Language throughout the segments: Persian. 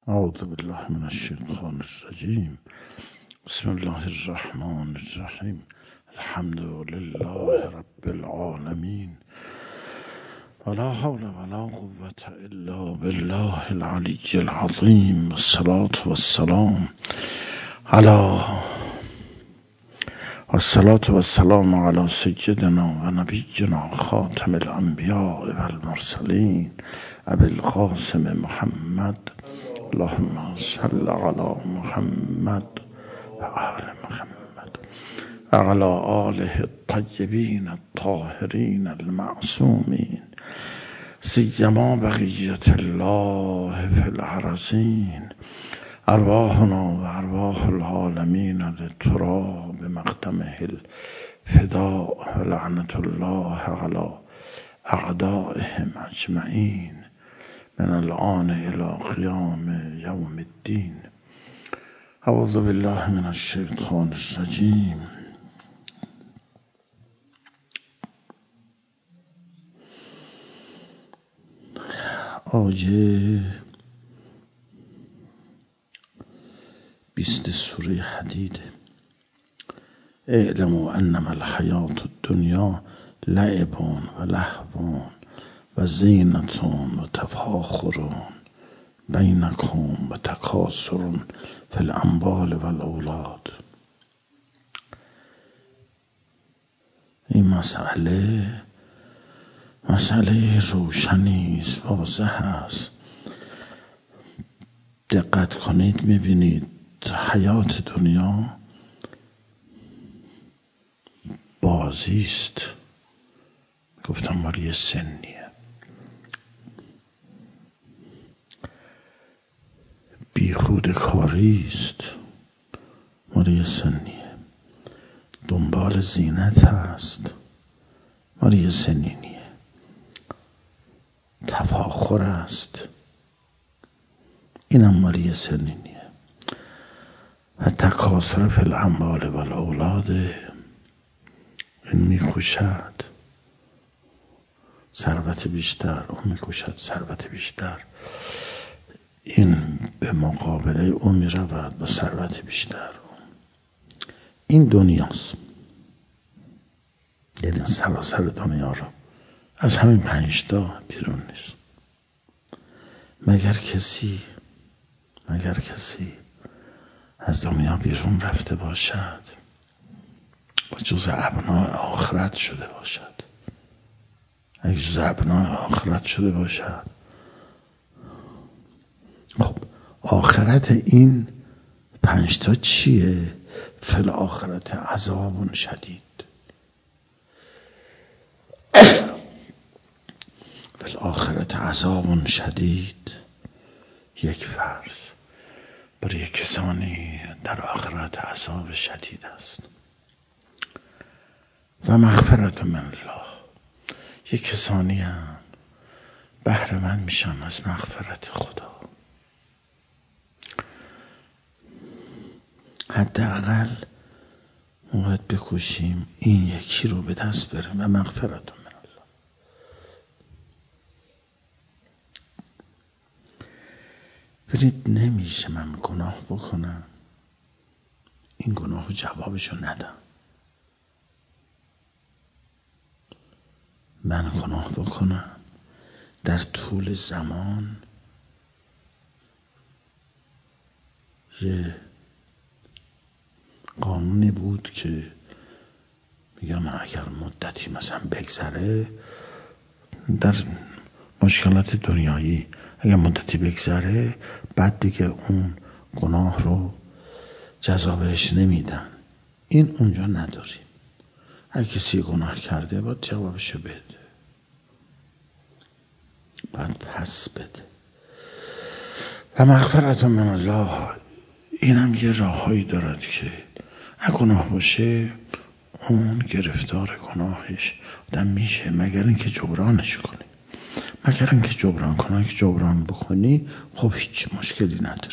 اعوذ بالله من الشیطان الرجیم. بسم الله الرحمن الرحیم. الحمد لله رب العالمین ولا حول ولا قوة الا بالله العلی العظیم. الصلاة والسلام على سیدنا و نبینا خاتم الانبیاء والمرسلین ابی القاسم محمد. اللهم صل على محمد و آل محمد وعلى آله الطیبین الطاهرین المعصومین سیما بقیة الله فی الارضین. ارواحنا و ارواح العالمین للتراب بمقدمه الفداء و لعنة الله على اعدائهم اجمعین من الآن الى قیام یوم الدین. اعوذ بالله من الشیطان الرجیم. آیه 20 سوره حدید. اعلموا انما الحیات الدنیا لعب و لهو و زینة و تفاخر بینکم و تکاثر فی الاموال و الاولاد. این مسئله روشنی است، واضح است. دقت کنید میبینید حیات دنیا بازی است. گفتم ماری سنیه، بیهوده کاری است، ماری سنیه. دنبال زینت هست، ماری سنینیه. تفاخر است، اینم ماری سنینیه. و تکاثر فی الاموال و الاولاد، این میکشد ثروت بیشتر، اون میکشد ثروت بیشتر. این به مقابله اون میرود با ثروت بیشتر. این دنیاست، یعنی سراسر دنیا را از همین 5 تا بیرون نیست. مگر کسی از دنیا بیرون رفته باشد و جز ابناء آخرت شده باشد. اگه جز ابناء آخرت شده باشد، خب آخرت این 5 تا چیه؟ فی الآخرت عذاب شدید. فی الآخرت عذاب شدید یک فرض. برای کسانی در آخرت عذاب شدید است. و مغفرت من الله، یک کسانی هم بهره مند میشن از مغفرت خدا. حداقل ما باید بکوشیم این یکی رو به دست بریم. و مغفرت من الله. برید نمیشه من گناه بکنم این گناه رو جوابشو ندم. من گناه بکنم در طول زمان یه قانونی بود که میگم اگر مدتی مثلا بگذره در مشکلات دنیایی، اگر مدتی بگذره بعد دیگه اون گناه رو جزا بهش نمیدن. این اونجا نداریم. هر کسی گناه کرده باید جوابشو بده، باید پس بده. و مغفرت من الله، اینم یه راههایی دارد که اگه گناه باشه اون گرفتار گناهش آدم میشه، مگر اینکه جبرانش کنی. مگر اینکه جبران کنی. که جبران بکنی خب هیچ مشکلی نداری.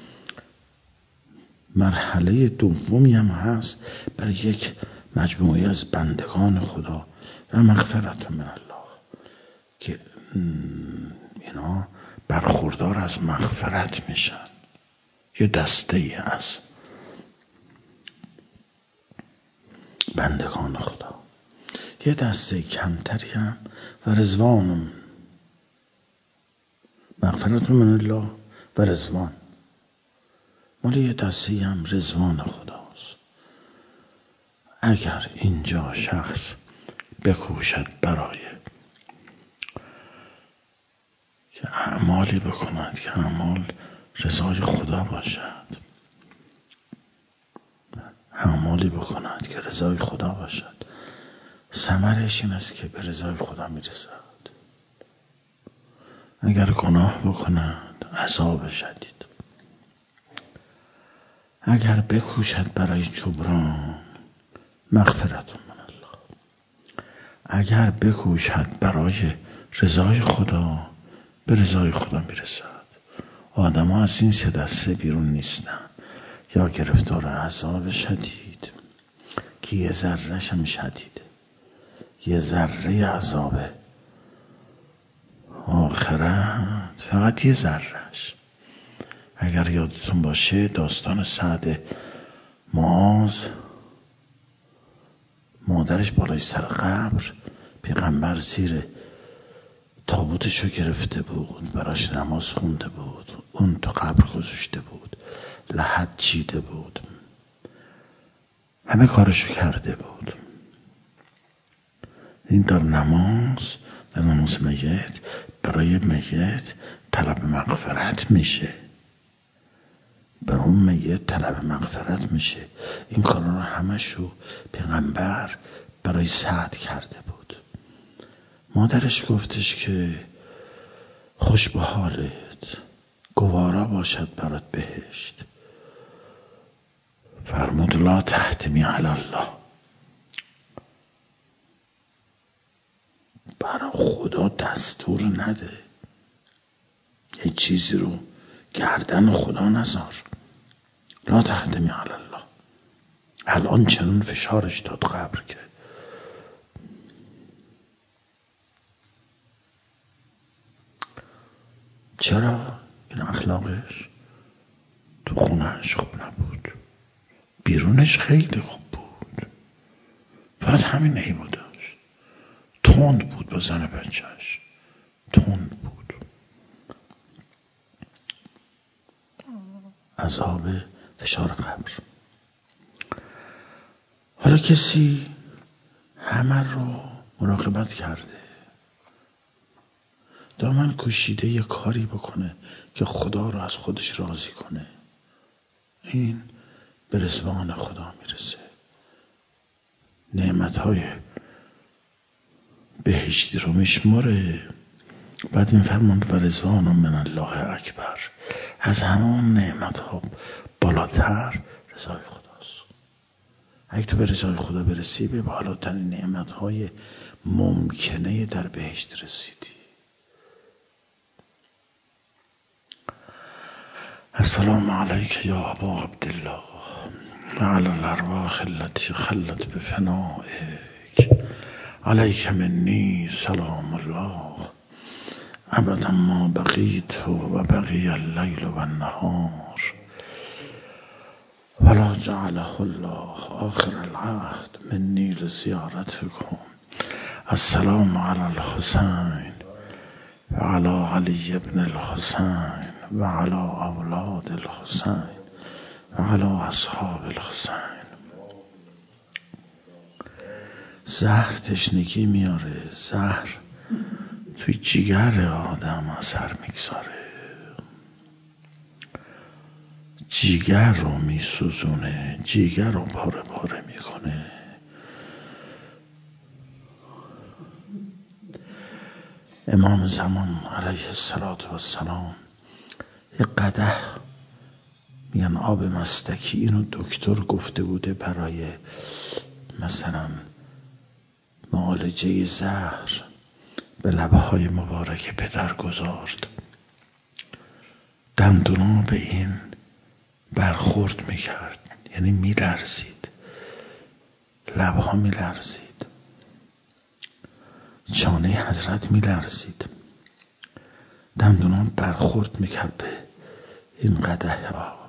مرحله دومی هم هست برای یک مجموعه از بندگان خدا. و مغفرت من الله، که اینا برخوردار از مغفرت میشن. یه دسته ای از بندگان خدا، یه دسته کمتری هم و رضوان، مغفرت من الله و رضوان، مال یه دسته هم رضوان خداست. اگر اینجا شخص بکوشد برای که اعمالی بکند که اعمال رضای خدا باشد، اعمالی بکند که رضای خدا باشد، ثمرش این است که به رضای خدا میرسد. اگر گناه بکند عذاب شدید، اگر بکوشد برای جبران مغفرت من الله، اگر بکوشد برای رضای خدا به رضای خدا میرسد. آدم ها از این سه دسته بیرون نیستن، یا گرفتار عذاب شدید که یه ذره‌ش هم شدیده، یه ذره عذاب آخرت فقط یه ذره‌ش. اگر یادتون باشه داستان سعد معاذ، مادرش بالای سر قبر، پیغمبر زیر تابوتشو گرفته بود، براش نماز خونده بود، اون تو قبر گذاشته بود، لحد چیده بود، همه کارشو کرده بود. این در نماز میت برای میت طلب مغفرت میشه، برای اون میت طلب مغفرت میشه. این کارا رو همشو پیغمبر برای سعد کرده بود. مادرش گفتش که خوش به حالت، گوارا باشد برات بهشت. فرمود لا تحتمی علی الله، برای خدا دستور نده، یه چیزی رو گردن خدا نذار. لا تحتمی علی الله. الان چنون فشارش داد قبر که چرا این اخلاقش تو خونهش خوب نبود، بیرونش خیلی خوب بود، فقط همین عیبو داشت، تند بود با زن بچهش، تند بود. عذاب فشار قبر. حالا کسی همه رو مراقبت کرده، دامن کشیده یه کاری بکنه که خدا رو از خودش راضی کنه، این به رضوان خدا میرسه. نعمتهای بهشتی رو میشماره، بعد میفرماند و رضوان من الله اکبر. از همون نعمتها بالاتر رضای خداست. اگه تو به رضای خدا برسی، به بالاترین نعمتهای ممکنه در بهشت رسیدی. السلام علیک یا ابا عبدالله و علی الارواح التي خلت بفنائک، علیک منی سلام الله ابدا ما بقیت و بقی اللیل و النهار ولا جعله الله آخر العهد منی لزیارتکم. السلام علی الحسین و علی علی ابن الحسین و علی اولاد الحسین و علی اصحاب الحسین. زهر تشنگی میاره، زهر توی جگر آدم اثر میگذاره، جگر رو میسوزونه، جگر رو پاره پاره میکنه. امام زمان علیه السلام یه قدح، میگن آب مستکی، اینو دکتر گفته بوده برای مثلا معالجه زهر، به لبهای مبارک پدر گذاشت. دندونا به این برخورد میکرد، یعنی میلرزید، لبها میلرزید، چانه حضرت میلرزید. دندونام برخورد میکرد به این قدح آب.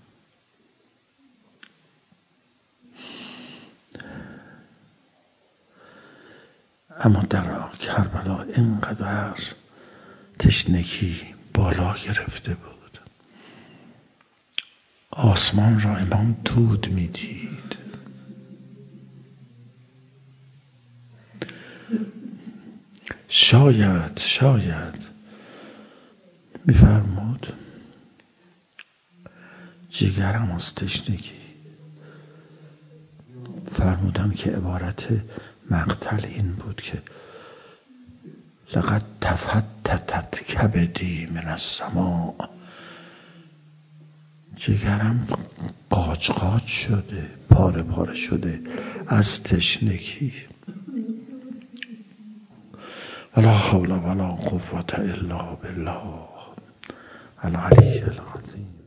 اما در کربلا اینقدر تشنگی بالا گرفته بود، آسمان را امام دود میدید. شاید میفرمود جگرم از تشنگی. فرمودم که عبارت مقتل این بود که لقد تفتتت کبدی من السماء، جگرم قاچ قاچ شده، پاره پاره شده از تشنگی. ولا حول ولا قوة الا بالله العلی العظیم.